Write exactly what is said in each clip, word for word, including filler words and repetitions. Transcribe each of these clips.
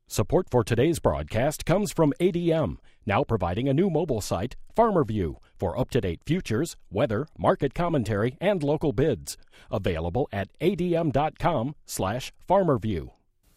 Support for today's broadcast comes from A D M, now providing a new mobile site, FarmerView, for up-to-date futures, weather, market commentary, and local bids. Available at adm.com slash farmerview.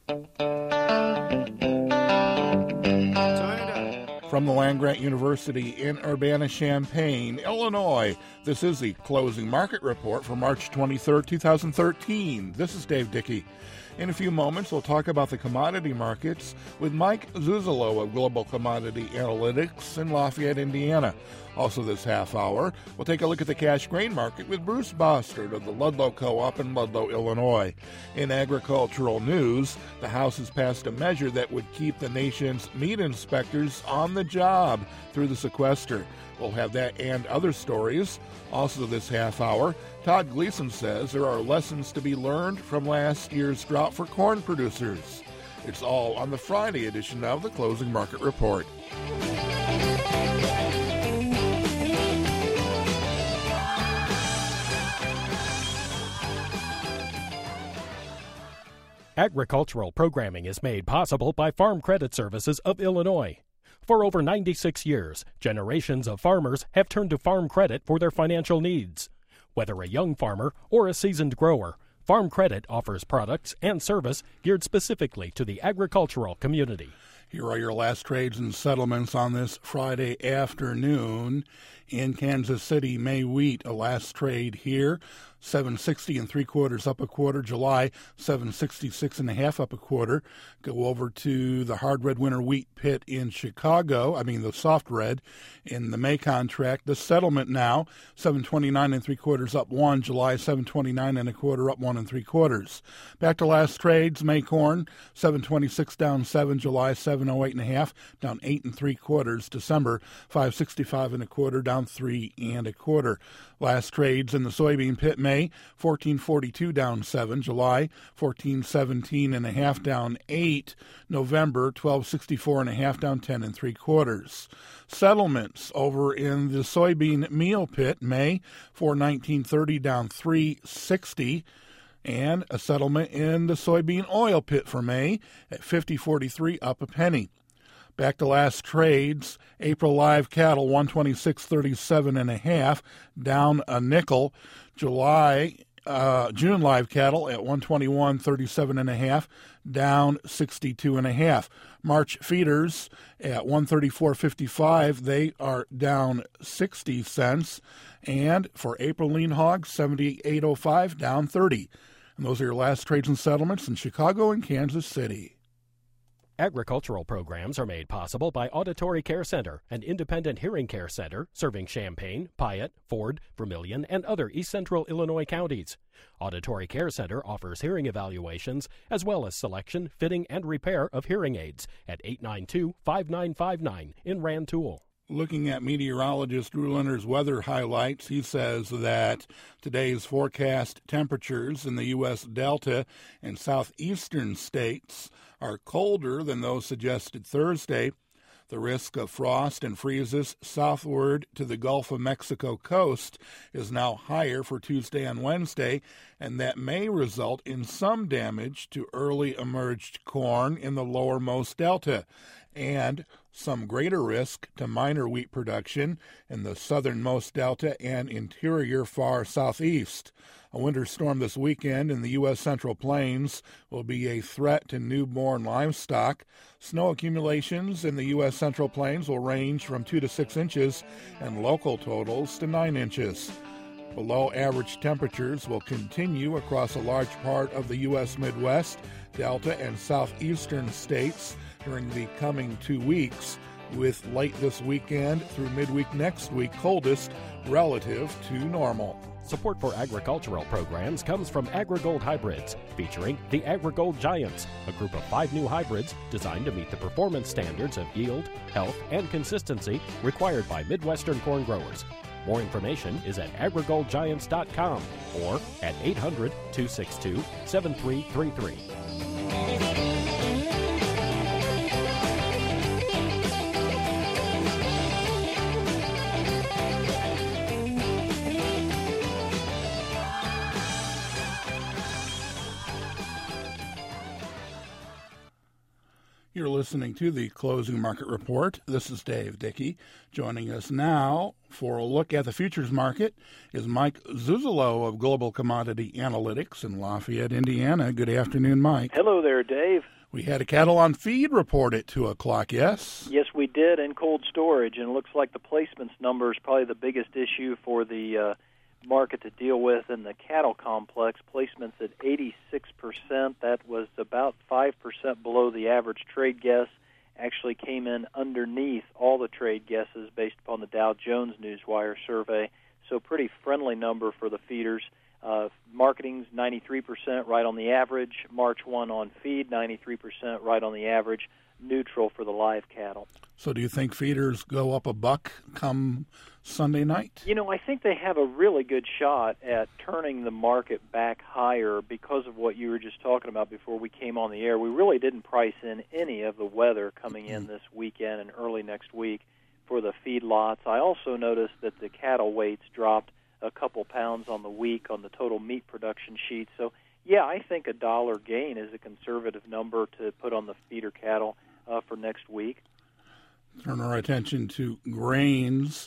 From the land-grant University in Urbana-Champaign, Illinois, this is the Closing Market Report for March twenty-third, twenty thirteen. This is Dave Dickey. In a few moments, we'll talk about the commodity markets with Mike Zuzolo of Global Commodity Analytics in Lafayette, Indiana. Also this half hour, we'll take a look at the cash grain market with Bruce Bostard of the Ludlow Co-op in Ludlow, Illinois. In agricultural news, the House has passed a measure that would keep the nation's meat inspectors on the job through the sequester. We'll have that and other stories. Also this half hour, Todd Gleason says there are lessons to be learned from last year's drought for corn producers. It's all on the Friday edition of the Closing Market Report. Agricultural programming is made possible by Farm Credit Services of Illinois. For over ninety-six years, generations of farmers have turned to Farm Credit for their financial needs. Whether a young farmer or a seasoned grower, Farm Credit offers products and service geared specifically to the agricultural community. Here are your last trades and settlements on this Friday afternoon. In Kansas City, May wheat, a last trade here, seven sixty and three quarters up a quarter. July, seven sixty-six and a half up a quarter. Go over to the hard red winter wheat pit in Chicago. I mean the soft red in the May contract. The settlement now, seven twenty-nine and three quarters up one. July, seven twenty-nine and a quarter up one and three quarters. Back to last trades. May corn, seven twenty-six down seven. July, seven oh eight and a half down eight and three quarters. December, five sixty-five and a quarter down three and a quarter. Last trades in the soybean pit, May, fourteen forty-two down seven. July, fourteen seventeen and a half down eight. November, twelve sixty-four and a half down ten and three quarters. Settlements over in the soybean meal pit, May, four nineteen thirty down three sixty. And a settlement in the soybean oil pit for May at fifty forty-three up a penny. Back to last trades, April live cattle one twenty-six thirty-seven and a half, down a nickel. July, uh, June live cattle at one twenty-one thirty-seven and a half, down sixty-two and a half. March feeders at one thirty-four fifty-five, they are down sixty cents. And for April lean hogs, seventy-eight oh five, down thirty. And those are your last trades and settlements in Chicago and Kansas City. Agricultural programs are made possible by Auditory Care Center, an independent hearing care center serving Champaign, Piatt, Ford, Vermilion, and other East Central Illinois counties. Auditory Care Center offers hearing evaluations as well as selection, fitting, and repair of hearing aids at eight nine two, five nine five nine in Rantoul. Looking at meteorologist Drew Leonard's weather highlights, he says that today's forecast temperatures in the U S Delta and southeastern states are colder than those suggested Thursday. The risk of frost and freezes southward to the Gulf of Mexico coast is now higher for Tuesday and Wednesday, and that may result in some damage to early emerged corn in the lowermost delta, and some greater risk to minor wheat production in the southernmost delta and interior far southeast. A winter storm this weekend in the U S Central Plains will be a threat to newborn livestock. Snow accumulations in the U S Central Plains will range from two to six inches and local totals to nine inches. Below average temperatures will continue across a large part of the U S Midwest, Delta, and southeastern states during the coming two weeks, with late this weekend through midweek next week coldest relative to normal. Support for agricultural programs comes from AgriGold Hybrids, featuring the AgriGold Giants, a group of five new hybrids designed to meet the performance standards of yield, health, and consistency required by Midwestern corn growers. More information is at agri gold giants dot com or at eight hundred, two six two, seven three three three. You're listening to the Closing Market Report. This is Dave Dickey. Joining us now for a look at the futures market is Mike Zuzolo of Global Commodity Analytics in Lafayette, Indiana. Good afternoon, Mike. Hello there, Dave. We had a cattle on feed report at two o'clock, yes? Yes, we did, in cold storage, and it looks like the placements number is probably the biggest issue for the uh, market to deal with in the cattle complex. Placements at eighty-six percent. That was about five percent below the average trade guess. Actually came in underneath all the trade guesses based upon the Dow Jones Newswire survey. So pretty friendly number for the feeders. Uh, marketing's ninety-three percent, right on the average. March first on feed, ninety-three percent, right on the average. Neutral for the live cattle. So do you think feeders go up a buck come Sunday night? You know, I think they have a really good shot at turning the market back higher because of what you were just talking about before we came on the air. We really didn't price in any of the weather coming in this weekend and early next week for the feedlots. I also noticed that the cattle weights dropped a couple pounds on the week on the total meat production sheet. So, yeah, I think a dollar gain is a conservative number to put on the feeder cattle uh, for next week. Turn our attention to grains,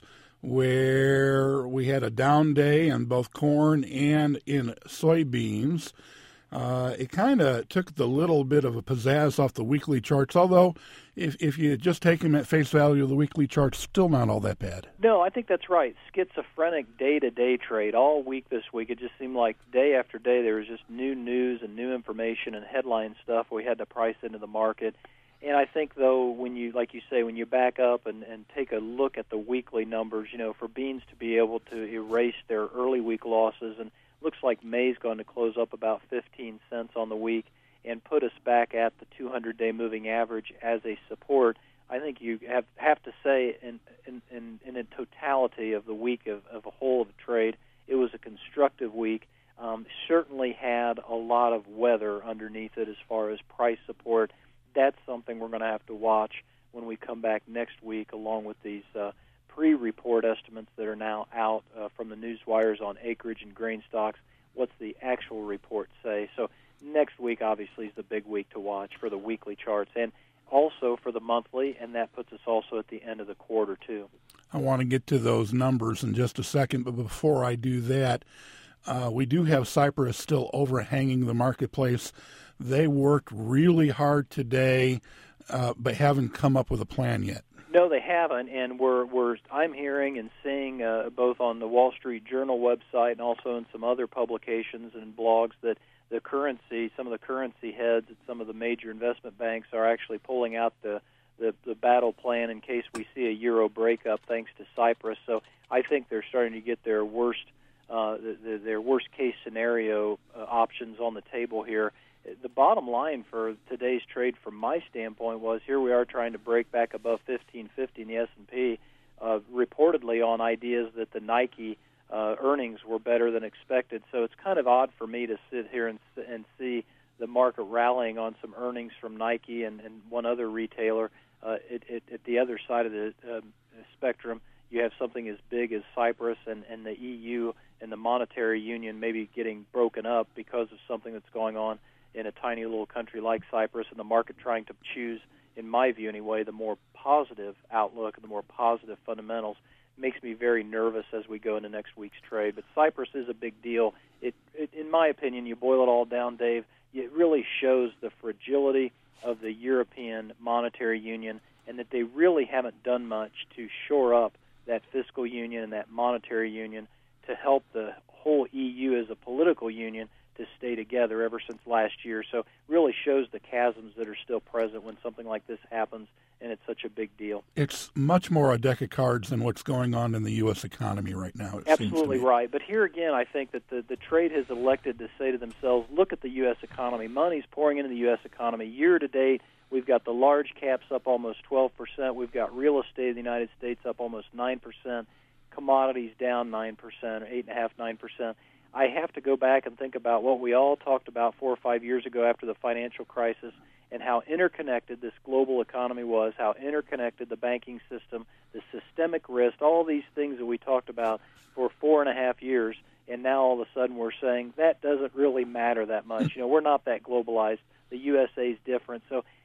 where we had a down day in both corn and in soybeans. Uh, it kind of took the little bit of a pizzazz off the weekly charts, although if if you just take them at face value, the weekly chart's still not all that bad. No, I think that's right. Schizophrenic day-to-day trade all week this week. It just seemed like day after day there was just new news and new information and headline stuff we had to price into the market. And I think, though, when you, like you say, when you back up and, and take a look at the weekly numbers, you know, for beans to be able to erase their early week losses, and looks like May's going to close up about fifteen cents on the week and put us back at the two hundred day moving average as a support. I think you have have to say in in, in, in a totality of the week of, of a whole of the trade, it was a constructive week. Um, certainly had a lot of weather underneath it as far as price support. That's something we're going to have to watch when we come back next week, along with these uh, pre-report estimates that are now out uh, from the newswires on acreage and grain stocks. What's the actual report say? So next week, obviously, is the big week to watch for the weekly charts and also for the monthly, and that puts us also at the end of the quarter, too. I want to get to those numbers in just a second, but before I do that, uh, we do have Cyprus still overhanging the marketplace. They worked really hard today, uh, but haven't come up with a plan yet. No, they haven't, and we're we're I'm hearing and seeing uh, both on the Wall Street Journal website and also in some other publications and blogs that the currency, some of the currency heads at some of the major investment banks are actually pulling out the the, the battle plan in case we see a euro breakup thanks to Cyprus. So I think they're starting to get their worst uh, the, the, their worst case scenario uh, options on the table here. The bottom line for today's trade, from my standpoint, was here we are trying to break back above fifteen fifty in the S and P, uh, reportedly on ideas that the Nike uh, earnings were better than expected. So it's kind of odd for me to sit here and, and see the market rallying on some earnings from Nike and, and one other retailer. Uh, it, it, at the other side of the uh, spectrum, you have something as big as Cyprus and, and the E U and the monetary union maybe getting broken up because of something that's going on in a tiny little country like Cyprus, and the market trying to choose, in my view anyway, the more positive outlook and the more positive fundamentals. Makes me very nervous as we go into next week's trade. But Cyprus is a big deal. It, it, in my opinion, you boil it all down, Dave, it really shows the fragility of the European monetary union and that they really haven't done much to shore up that fiscal union and that monetary union to help the whole E U as a political union to stay together ever since last year. So really shows the chasms that are still present when something like this happens, and it's such a big deal. It's much more a deck of cards than what's going on in the U S economy right now. It Absolutely seems to me. right. But here again, I think that the, the trade has elected to say to themselves, look at the U S economy. Money's pouring into the U S economy. Year to date, we've got the large caps up almost twelve percent. We've got real estate in the United States up almost nine percent. Commodities down nine percent, or eight point five, nine percent. I have to go back and think about what we all talked about four or five years ago after the financial crisis and how interconnected this global economy was, how interconnected the banking system, the systemic risk, all these things that we talked about for four and a half years, and now all of a sudden we're saying that doesn't really matter that much. You know, we're not that globalized. The U S A is different. So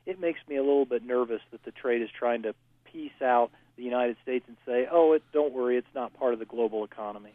it makes me a little bit nervous that the trade is trying to piece out the United States and say, oh, it, don't worry, it's not part of the global economy.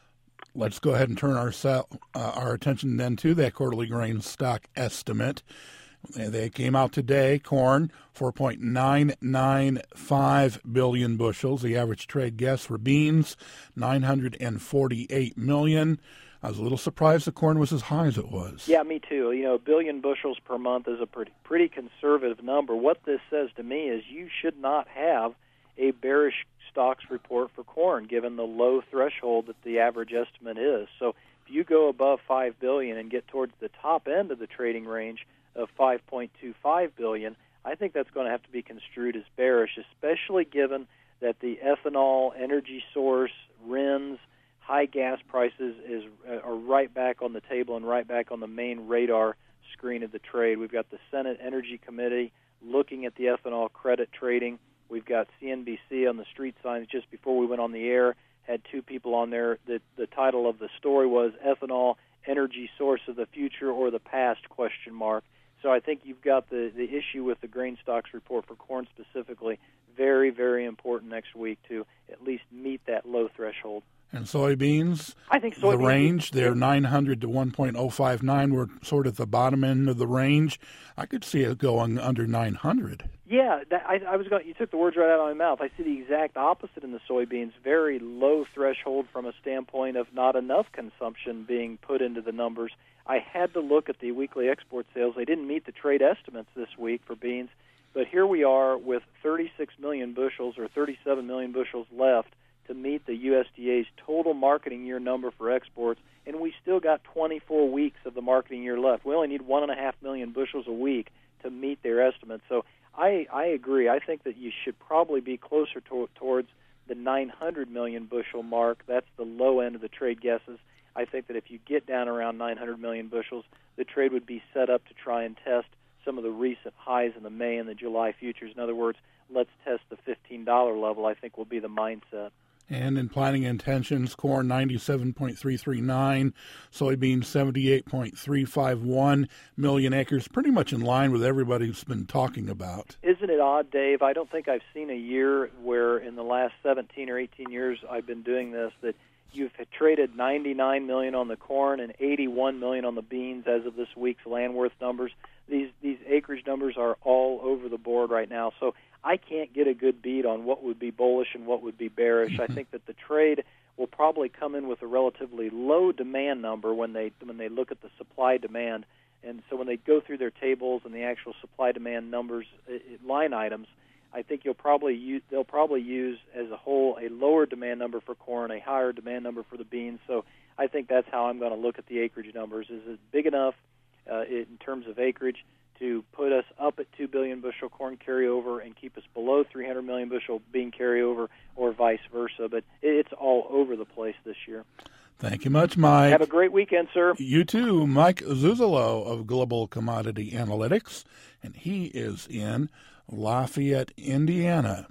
Let's go ahead and turn our, uh, our attention then to that quarterly grain stock estimate. They came out today. Corn, four point nine nine five billion bushels. The average trade guess for beans, nine hundred forty-eight million. I was a little surprised the corn was as high as it was. Yeah, me too. You know, a billion bushels per month is a pretty pretty conservative number. What this says to me is you should not have a bearish stocks report for corn, given the low threshold that the average estimate is. So if you go above five billion and get towards the top end of the trading range of five point two five billion, I think that's going to have to be construed as bearish, especially given that the ethanol, energy source, R I Ns, high gas prices is are right back on the table and right back on the main radar screen of the trade. We've got the Senate Energy Committee looking at the ethanol credit trading. We've got C N B C on the street signs just before we went on the air, had two people on there. The, the title of the story was Ethanol, Energy Source of the Future or the Past, question mark. So I think you've got the, the issue with the grain stocks report for corn specifically very, very important next week to at least meet that low threshold. And soybeans, I think soybeans, the range, they're nine hundred to one point oh five nine. We're sort of at the bottom end of the range. I could see it going under nine hundred. Yeah, that, I, I was going. You took the words right out of my mouth. I see the exact opposite in the soybeans. Very low threshold from a standpoint of not enough consumption being put into the numbers. I had to look at the weekly export sales. They didn't meet the trade estimates this week for beans, but here we are with thirty-six million bushels or thirty-seven million bushels left to meet the U S D A's total marketing year number for exports, and we still got twenty-four weeks of the marketing year left. We only need one and a half million bushels a week to meet their estimates. So I, I agree. I think that you should probably be closer to, towards the nine hundred million bushel mark. That's the low end of the trade guesses. I think that if you get down around nine hundred million bushels, the trade would be set up to try and test some of the recent highs in the May and the July futures. In other words, let's test the fifteen dollars level, I think will be the mindset. And in planting intentions, corn ninety-seven point three three nine, soybeans seventy-eight point three five one million acres, pretty much in line with everybody's been talking about. Isn't it odd, Dave? I don't think I've seen a year where in the last seventeen or eighteen years I've been doing this that you've traded ninety-nine million dollars on the corn and eighty-one million dollars on the beans as of this week's Landworth numbers. These these acreage numbers are all over the board right now. So I can't get a good beat on what would be bullish and what would be bearish. I think that the trade will probably come in with a relatively low demand number when they when they look at the supply demand. And so when they go through their tables and the actual supply demand numbers, it, line items, I think you'll probably use, they'll probably use as a whole a lower demand number for corn, a higher demand number for the beans. So I think that's how I'm going to look at the acreage numbers. Is it big enough uh, in terms of acreage to put us up at two billion bushel corn carryover and keep us below three hundred million bushel bean carryover, or vice versa? But it's all over the place this year. Thank you much, Mike. Have a great weekend, sir. You too. Mike Zuzolo of Global Commodity Analytics, and he is in Lafayette, Indiana.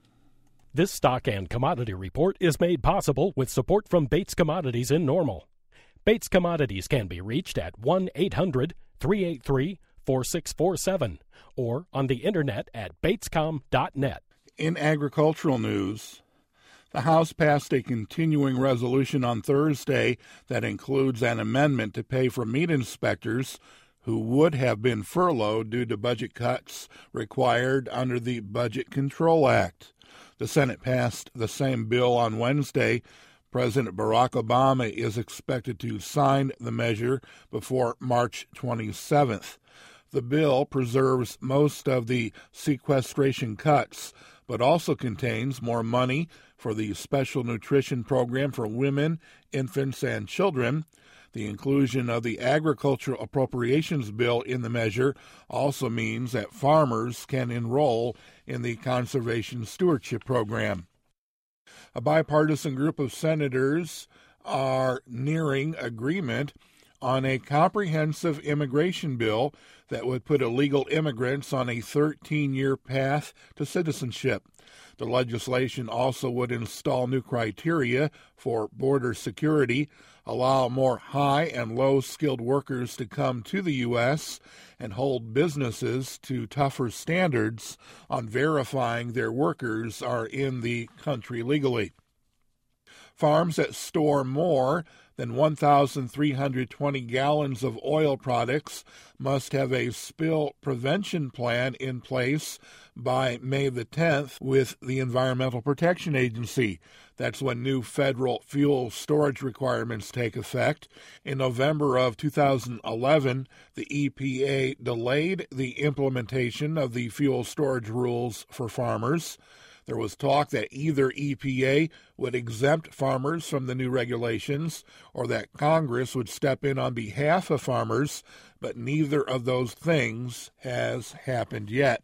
This stock and commodity report is made possible with support from Bates Commodities in Normal. Bates Commodities can be reached at one eight hundred three eight three four six four seven or on the internet at batescom dot net. In agricultural news, the House passed a continuing resolution on Thursday that includes an amendment to pay for meat inspectors who would have been furloughed due to budget cuts required under the Budget Control Act. The Senate passed the same bill on Wednesday. President Barack Obama is expected to sign the measure before March twenty-seventh. The bill preserves most of the sequestration cuts, but also contains more money for the Special Nutrition Program for women, infants, and children. The inclusion of the Agricultural Appropriations Bill in the measure also means that farmers can enroll in the Conservation Stewardship Program. A bipartisan group of senators are nearing agreement on a comprehensive immigration bill that would put illegal immigrants on a thirteen-year path to citizenship. The legislation also would install new criteria for border security, allow more high and low skilled workers to come to the U S and hold businesses to tougher standards on verifying their workers are in the country legally. Farms that store more than one thousand three hundred twenty gallons of oil products must have a spill prevention plan in place by May the tenth with the Environmental Protection Agency. That's when new federal fuel storage requirements take effect. In November of two thousand eleven, the E P A delayed the implementation of the fuel storage rules for farmers. There was talk that either E P A would exempt farmers from the new regulations or that Congress would step in on behalf of farmers, but neither of those things has happened yet.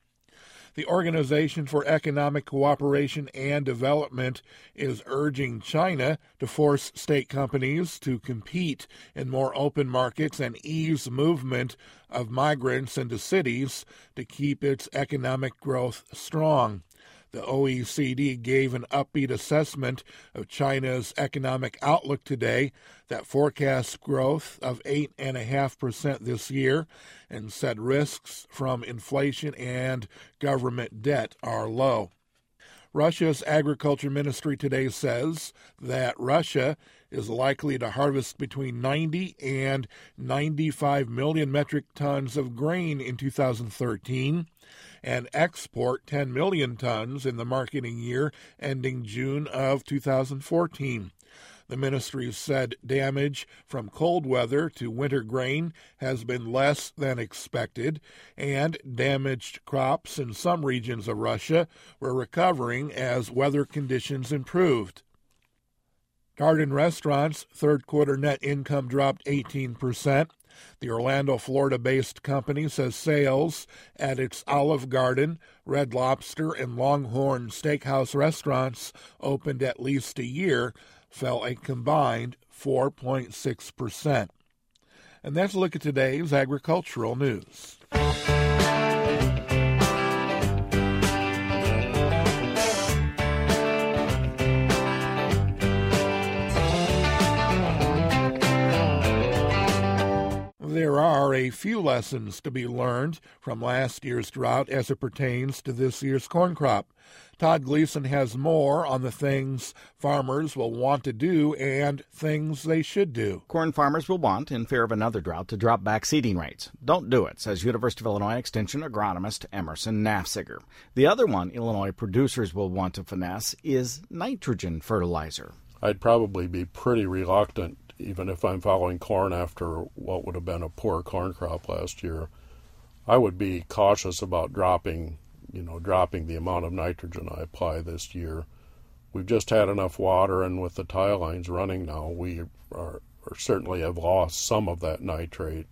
The Organization for Economic Cooperation and Development is urging China to force state companies to compete in more open markets and ease movement of migrants into cities to keep its economic growth strong. The O E C D gave an upbeat assessment of China's economic outlook today that forecasts growth of eight point five percent this year and said risks from inflation and government debt are low. Russia's agriculture ministry today says that Russia is likely to harvest between ninety and ninety-five million metric tons of grain in two thousand thirteen and export ten million tons in the marketing year ending June of two thousand fourteen. The ministry said damage from cold weather to winter grain has been less than expected, and damaged crops in some regions of Russia were recovering as weather conditions improved. Garden Restaurants' third-quarter net income dropped eighteen percent. The Orlando, Florida-based company says sales at its Olive Garden, Red Lobster, and Longhorn Steakhouse restaurants opened at least a year fell a combined four point six percent. And that's a look at today's agricultural news. There are a few lessons to be learned from last year's drought as it pertains to this year's corn crop. Todd Gleason has more on the things farmers will want to do and things they should do. Corn farmers will want, in fear of another drought, to drop back seeding rates. Don't do it, says University of Illinois Extension agronomist Emerson Nafziger. The other one Illinois producers will want to finesse is nitrogen fertilizer. I'd probably be pretty reluctant, even if I'm following corn after what would have been a poor corn crop last year. I would be cautious about dropping, you know, dropping the amount of nitrogen I apply this year. We've just had enough water, and with the tile lines running now, we are, are certainly have lost some of that nitrate.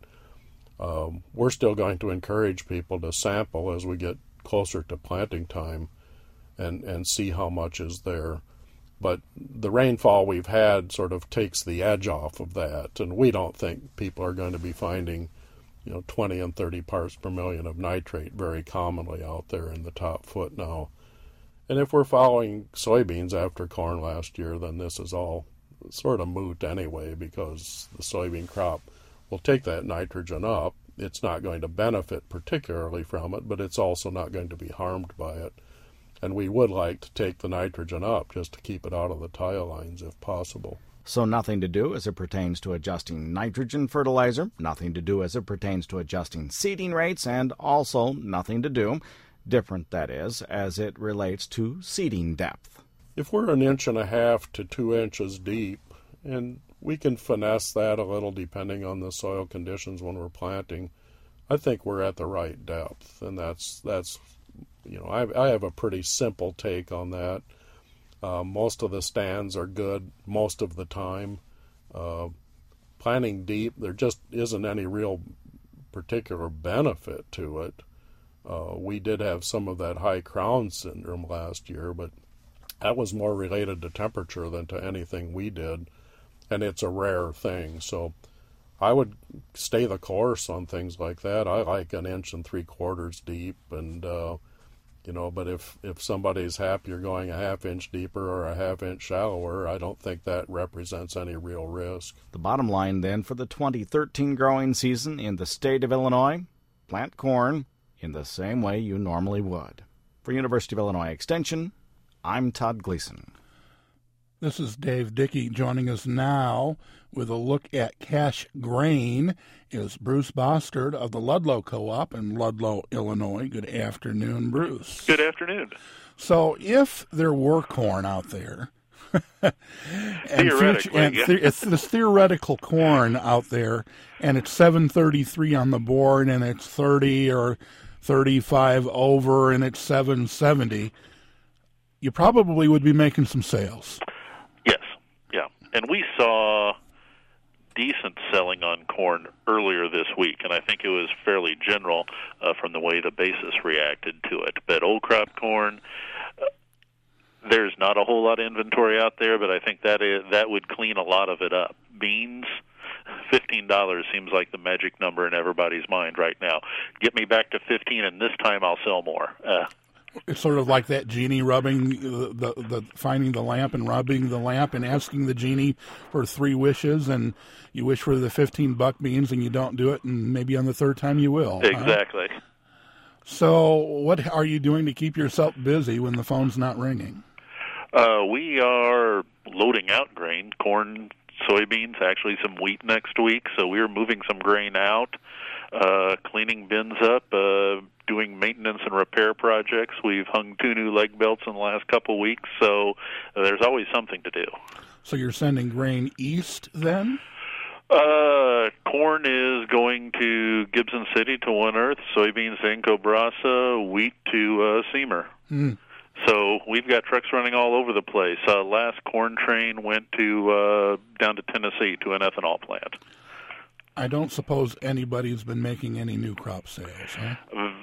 Um, we're still going to encourage people to sample as we get closer to planting time and, and see how much is there. But the rainfall we've had sort of takes the edge off of that, and we don't think people are going to be finding, you know, twenty and thirty parts per million of nitrate very commonly out there in the top foot now. And if we're following soybeans after corn last year, then this is all sort of moot anyway, because the soybean crop will take that nitrogen up. It's not going to benefit particularly from it, but it's also not going to be harmed by it. And we would like to take the nitrogen up just to keep it out of the tile lines if possible. So nothing to do as it pertains to adjusting nitrogen fertilizer, nothing to do as it pertains to adjusting seeding rates, and also nothing to do, different that is, as it relates to seeding depth. If we're an inch and a half to two inches deep, and we can finesse that a little depending on the soil conditions when we're planting, I think we're at the right depth, and that's that's you know I, I have a pretty simple take on that. Uh, most of the stands are good most of the time. Uh, planting deep, there just isn't any real particular benefit to it. Uh, we did have some of that high crown syndrome last year, but that was more related to temperature than to anything we did, and it's a rare thing. So I would stay the course on things like that. I like an inch and three quarters deep, and uh, You know, but if, if somebody's happier going a half inch deeper or a half inch shallower, I don't think that represents any real risk. The bottom line then for the twenty thirteen growing season in the state of Illinois, plant corn in the same way you normally would. For University of Illinois Extension, I'm Todd Gleason. This is Dave Dickey. Joining us now with a look at cash grain is Bruce Bostard of the Ludlow Co-op in Ludlow, Illinois. Good afternoon, Bruce. Good afternoon. So if there were corn out there, and theoretically, and yeah. the, it's this theoretical corn out there, and it's seven thirty-three on the board, and it's thirty or thirty-five over, and it's seven seventy, you probably would be making some sales. Yes, yeah. And we saw decent selling on corn earlier this week, and I think it was fairly general uh, from the way the basis reacted to it. But old crop corn, uh, there's not a whole lot of inventory out there, but I think that is, that would clean a lot of it up. Beans, fifteen dollars seems like the magic number in everybody's mind right now. Get me back to fifteen, and this time I'll sell more. Uh, It's sort of like that genie rubbing the, the the finding the lamp and rubbing the lamp and asking the genie for three wishes, and you wish for the fifteen buck beans and you don't do it, and maybe on the third time you will. exactly. Huh? So what are you doing to keep yourself busy when the phone's not ringing? Uh, we are loading out grain, corn, soybeans, actually some wheat next week, so we're moving some grain out, uh, cleaning bins up, uh, doing maintenance and repair projects. We've hung two new leg belts in the last couple weeks, so uh, there's always something to do. So you're sending grain east then? Uh, corn is going to Gibson City to One Earth, soybeans to Inco Brasa, wheat to uh, Seymour. Mm. So we've got trucks running all over the place. Uh, last corn train went to uh, down to Tennessee to an ethanol plant. I don't suppose anybody's been making any new crop sales, huh?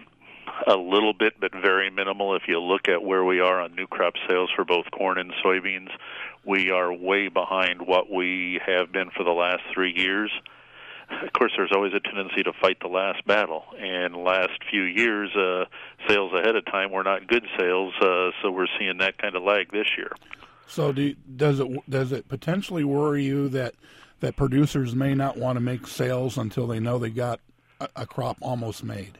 A little bit, but very minimal. If you look at where we are on new crop sales for both corn and soybeans, we are way behind what we have been for the last three years. Of course, there's always a tendency to fight the last battle, and last few years, uh, sales ahead of time were not good sales, uh, so we're seeing that kind of lag this year. So do you, does it does it potentially worry you that that producers may not want to make sales until they know they got a, a crop almost made?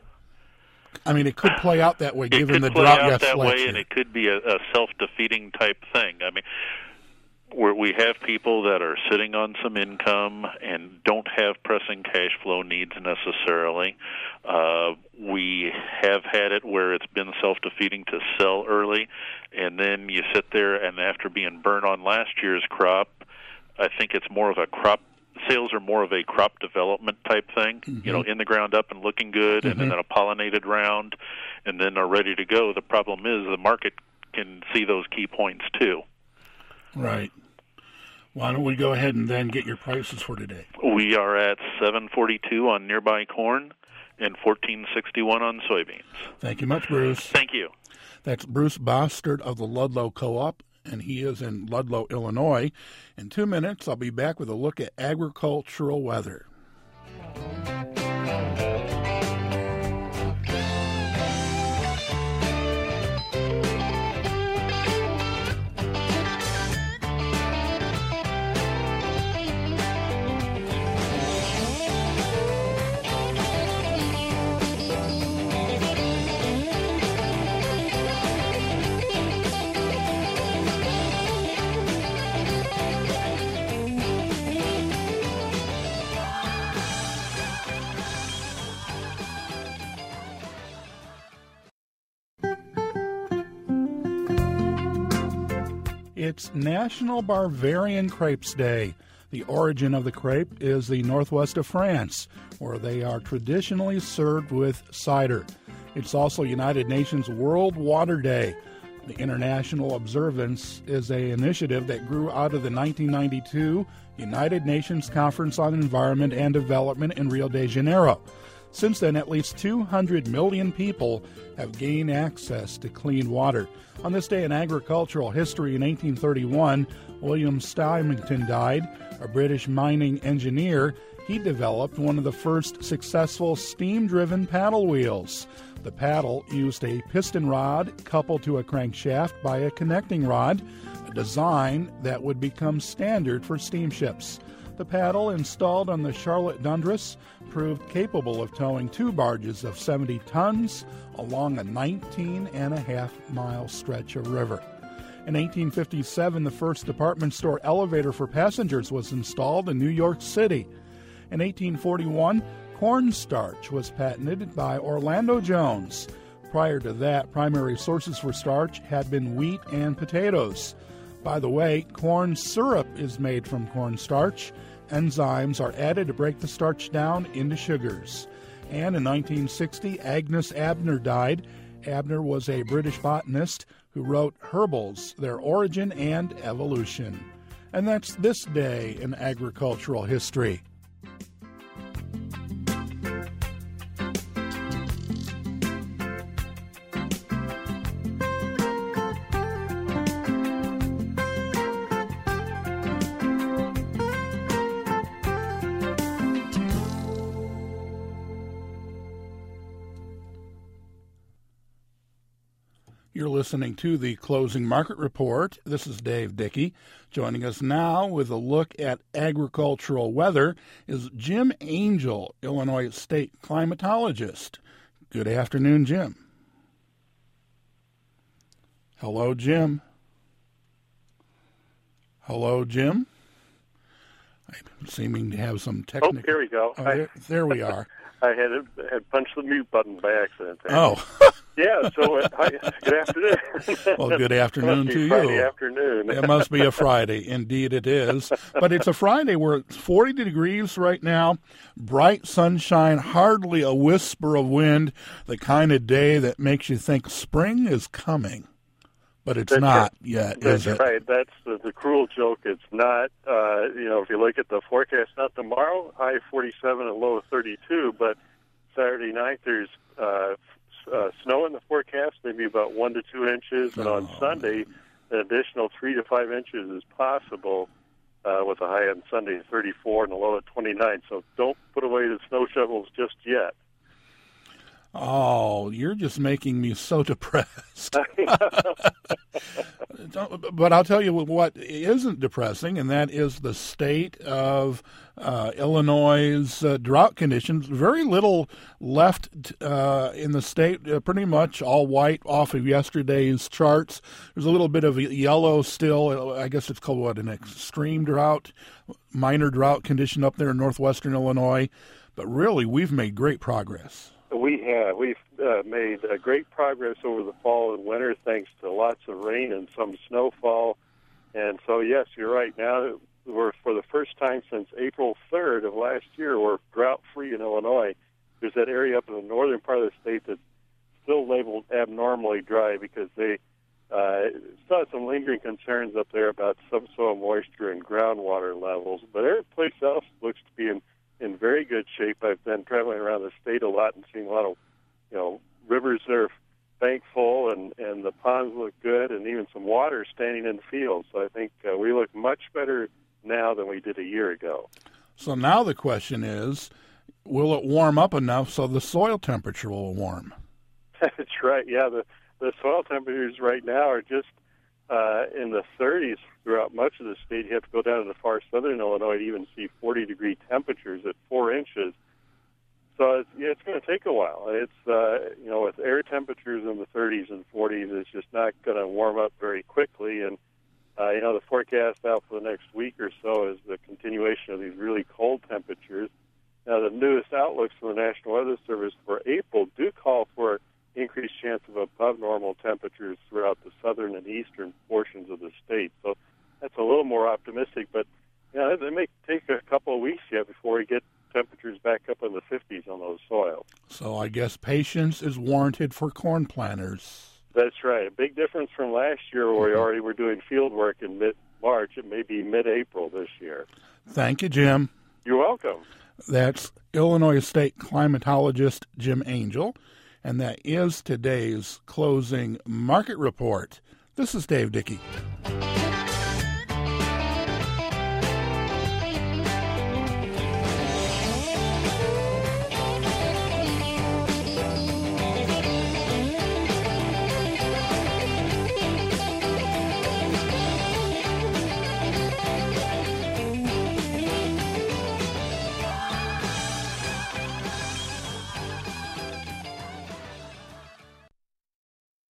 I mean, it could play out that way it given could the play drought out yes that last way, year. And it could be a, a self-defeating type thing. I mean, we're, we have people that are sitting on some income and don't have pressing cash flow needs necessarily. Uh, we have had it where it's been self-defeating to sell early, and then you sit there, and after being burnt on last year's crop, I think it's more of a crop. Sales are more of a crop development type thing, mm-hmm. you know, in the ground up and looking good, mm-hmm. and then a pollinated round, and then are ready to go. The problem is the market can see those key points too. Right. Why don't we go ahead and then get your prices for today? We are at seven forty-two on nearby corn and fourteen sixty-one on soybeans. Thank you much, Bruce. Thank you. That's Bruce Bostard of the Ludlow Co-op, and he is in Ludlow, Illinois. In two minutes, I'll be back with a look at agricultural weather. It's National Bavarian Crepes Day. The origin of the crepe is the northwest of France, where they are traditionally served with cider. It's also United Nations World Water Day. The international observance is an initiative that grew out of the nineteen ninety-two United Nations Conference on Environment and Development in Rio de Janeiro. Since then, at least two hundred million people have gained access to clean water. On this day in agricultural history in eighteen thirty-one, William Stymington died, a British mining engineer. he developed one of the first successful steam-driven paddle wheels. The paddle used a piston rod coupled to a crankshaft by a connecting rod, a design that would become standard for steamships. The paddle, installed on the Charlotte Dundras, proved capable of towing two barges of seventy tons along a nineteen and a half mile stretch of river. In eighteen fifty-seven, the first department store elevator for passengers was installed in New York City. In eighteen forty-one, cornstarch was patented by Orlando Jones. Prior to that, primary sources for starch had been wheat and potatoes. By the way, corn syrup is made from cornstarch. Enzymes are added to break the starch down into sugars. And in nineteen sixty, Agnes Abner died. Abner was a British botanist who wrote Herbals, Their Origin and Evolution. And that's this day in agricultural history. You're listening to the Closing Market Report. This is Dave Dickey. Joining us now with a look at agricultural weather is Jim Angel, Illinois State climatologist. Good afternoon, Jim. Hello, Jim. Hello, Jim. I'm seeming to have some technical... Oh, here we go. Oh, there, there we are. I had had punched the mute button by accident. Oh. Yeah, so uh, hi, good afternoon. Well, good afternoon to you. Friday afternoon. It must be a Friday. Indeed it is. But it's a Friday where it's forty degrees right now, bright sunshine, hardly a whisper of wind, the kind of day that makes you think spring is coming. But it's That's not right. yet, That's is it? right. That's the, the cruel joke. It's not, uh, you know, if you look at the forecast, not tomorrow, high forty-seven and low thirty-two, but Saturday night there's uh, uh, snow in the forecast, maybe about one to two inches, and oh, on Sunday, an additional three to five inches is possible uh, with a high on Sunday thirty-four and a low at twenty-nine. So don't put away the snow shovels just yet. Oh, you're just making me so depressed. But I'll tell you what isn't depressing, and that is the state of uh, Illinois' uh, drought conditions. Very little left uh, in the state, uh, pretty much all white off of yesterday's charts. There's a little bit of yellow still. I guess it's called, what, an extreme drought, minor drought condition up there in northwestern Illinois. But really, we've made great progress. We have. We've uh, made uh, great progress over the fall and winter thanks to lots of rain and some snowfall. And so, yes, you're right. Now, we're for the first time since April third of last year, we're drought-free in Illinois. There's that area up in the northern part of the state that's still labeled abnormally dry because they uh, still have some lingering concerns up there about subsoil moisture and groundwater levels. But every place else looks to be in in very good shape. I've been traveling around the state a lot and seeing a lot of, you know, rivers that are bank full and, and the ponds look good and even some water standing in the fields. So I think uh, we look much better now than we did a year ago. So now the question is, will it warm up enough so the soil temperature will warm? That's right. Yeah, the, the soil temperatures right now are just uh, in the thirties throughout much of the state. You have to go down to the far southern Illinois to even see forty-degree temperatures at four inches. So it's, yeah, it's going to take a while. It's, uh, you know, with air temperatures in the thirties and forties, it's just not going to warm up very quickly. And, uh, you know, the forecast out for the next week or so is the continuation of these really cold temperatures. Now, the newest outlooks from the National Weather Service for April do call for increased chance of above normal temperatures throughout the southern and eastern portions of the state. So that's a little more optimistic, but you know, it may take a couple of weeks yet before we get temperatures back up in the fifties on those soils. So I guess patience is warranted for corn planters. That's right. A big difference from last year where we already were doing field work in mid-March. It may be mid-April this year. Thank you, Jim. You're welcome. That's Illinois State climatologist Jim Angel, and that is today's Closing Market Report. This is Dave Dickey.